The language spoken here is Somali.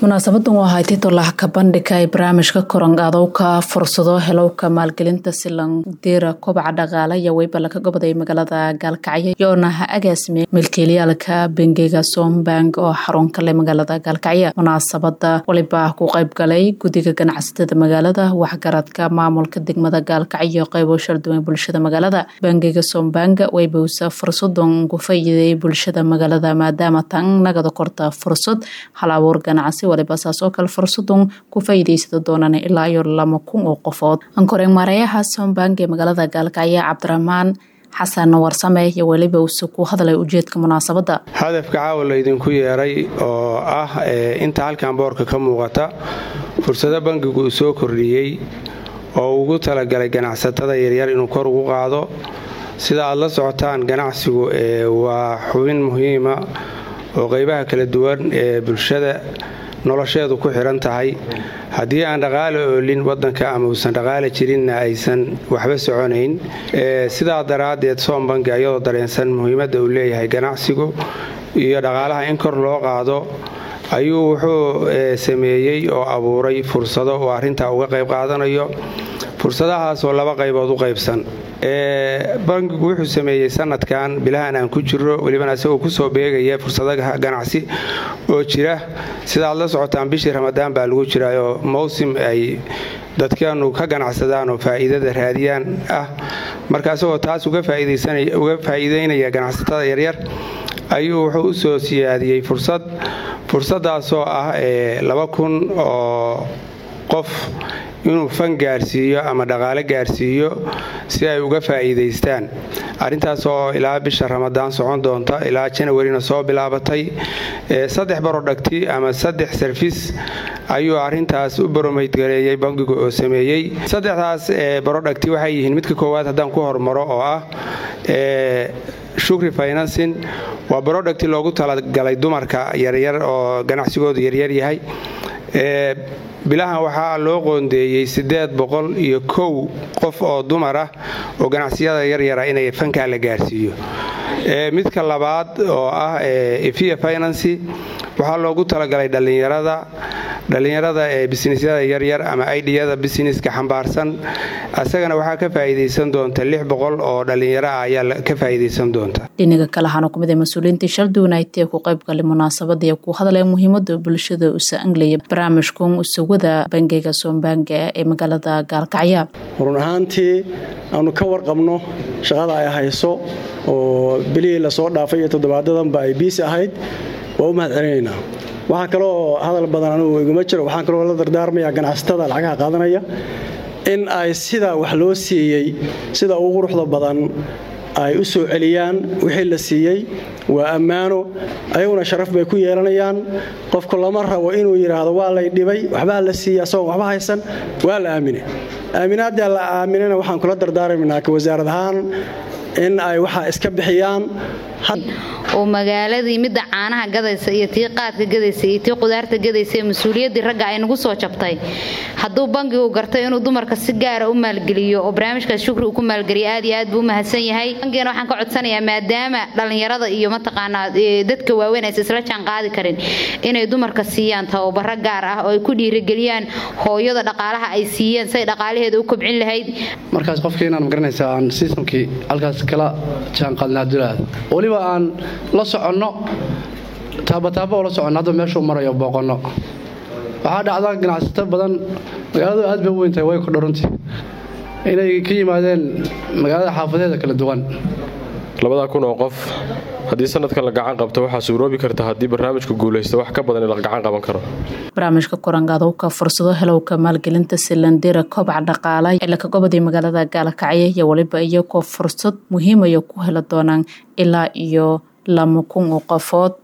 munaasabadan waa hay'ad dowladaha ka bandhigay barnaamijka koranqaadowka fursado helowka maalgelinta silan diira kobaca dhaqaale iyo wayba laga goboday magaalada Gaalkacyo yoona ha agaasime milkiilayaalka bangiga Sombank oo xarun kale magaalada Gaalkacyo. Munaasabada waliba ku qayb galay gudiga ganacsatada magaalada waxgaradka maamulka degmada Gaalkacyo qaybo sharduwan bulshada magaalada. Bangiga Sombank wayba uu fursadan ugu faa'iideeyay bulshada magaalada maadaama tan nagada korta fursad hal-abuur ganacsi waliba saasoo kale fursadan ku faa'iideysan doonaan ilaa iyo 2,000 oo qofood. Ankoreen maareeyaha Sombank ee magaalada Gaalkacyo Cabdiraxmaan xasan warsame iyo waliba uu ku hadlay ujeedka munaasabada. Hadafka caawa la idinku yeeray oo inta halkan boorka ka muuqata fursado bangigu soo kordhiyay oo ugu talagalay ganacsatada yaryar inuu kor ugu qaado. Sida aad la socotaan ganacsigu waa xubin muhiim ah oo qaybaha kala duwan ee bulshada nolosheedu ku xiran tahay. Haddii aan dhaqaale oolin wadanka ama uusan dhaqaale jirinna aysan waxba soconayn. Sidaa daraadeed Sombank ayadoo dareensan muhiimadda uu leeyahay ganacsigu iyo dhaqaalaha in kor loo qaado ayuu wuxuu sameeyay oo abuuray fursado oo arrinta uga qayb qaadanayo. Fursadahaas oo laba qaybood u qaybsan. Bangigu wuxuu sameeyay sanadkan bilahan aan ku jiro waliba asagoo ku soo beegaya fursadaha ganacsi oo jira. Sida aad la socotaan bishii Ramadaan baa lagu jiray oo mawsim ay dadkeenu ka ganacsadaan oo faa'iidada raadiyaan markaas oo taas uga faa'iideynaya ganacsatada yaryar ayuu wuxuu u soo siyaadiyay fursadaas oo 2,000 oo qof inuu fan gaarsiiyo ama dhaqaale gaarsiiyo si ay uga faa'iideystaan. Arrintaas oo ilaa bisha Ramadaan socon doonta ilaa January soo bilaabatay. 3 barodhagti ama 3 service ayuu arrintaas u baromeyd gareeyay bangigu oo sameeyay. 3daas barodhagti waxay yihiin midka koowaad haddaan ku hormaro oo Shukri Financing waa barodhagti loogu talagalay dumarka yaryar oo ganacsigoodu yaryar yahay. Bilahan waxaa loo qoondeeyay 801 qof oo dumar ah oo ganacsiyada yaryar inay fanka la gaarsiiyo. Midka labaad oo Ifia Finance waxaa loogu talagalay dhalinyarada businessyada yaryar ama ideyada businesska xambaarsan. Asagana waxaa ka faa'iideysan doonta 600 oo dhalinyaro ayaa ka faa'iideysan doonta. Dhinaca kale waxaan ku miday mas'uuliyiinta sharduwan ay ku qayb galay munaasabada iyo ku hadlay muhiimadda bulshada u saanglaya barnaamijkan usawada bangiga Sombank ee magaalada Gaalkacyo. Run ahaantii aanu ka warqabno shaqada ay hayso oo bilii la soo dhaafay 7 ay biis ahayd waa u mahadcelinaynaa. Waxa kale oo hadal badan anigu iguma jiro. Waxaan kale oo la dardaarmayaa ganacsatada lacagaha qaadanaya in ay sida wax loo siiyay sida ugu quruxda badan ay u soo celiyaan wixii la siiyay. waa ammaano ayaguna sharaf bay ku yeelanayaan. qofku lama rabo inuu yiraahdo waa lay dhibay waxba la siiyay soo waxba haysan waa la aaminay. aaminaadda la aaminana waxaan kula dardaarmaynaa ka wasaarad ahaan in ay waxa iska bixiyaan oo magaaladii mid caanaha gadaysa iyo tii qaadka gadaysa iyo tii qudaarta gadaysa mas'uuliyadii ragga ay nagu soo jabtay. hadduu bangigu gartay inuu dumarka si gaar ah u maalgeliyo oo barnaamijka Shukri uu ku maalgeliyo aad iyo aad buu mahadsan yahay. Bangiga waxaan ka codsanayaa maadaama dhalinyarada iyo mataqaanaa dadka waaweyn ay isla jaan qaadi karin inay dumarka siiyaan tababaro gaar ah oo ay ku dhiirigeliyaan hooyada dhaqaalaha ay siiyeen say dhaqaalaheeda u kobcin lahayd. markaas qofkeenan ma garanaysaa aan systemkii halkaas kala jaan qaadnaa dulada waliba aan la soconno taaba la soconno hadda meesha uu marayo booqano. waxaa dhacda ganacsato badan magaalada aad bay u weyntahay way ku dharantii inay ka yimaadeen magaalada xaafadeeda kala duwan. 2,000 oo qof haddii sanadkan la gacan qabto waxaa suuroobi karta haddii barnaamijku guuleysto wax ka badan in la gacan qaban karo. barnaamijka koranqaadowka fursado helowka maalgelinta silan diira kobaca dhaqaale ee laga goboday magaalada Gaalkacyo iyo waliba iyagoo fursad muhiim ah ku heli doonaan ilaa iyo 2,000 oo qofood.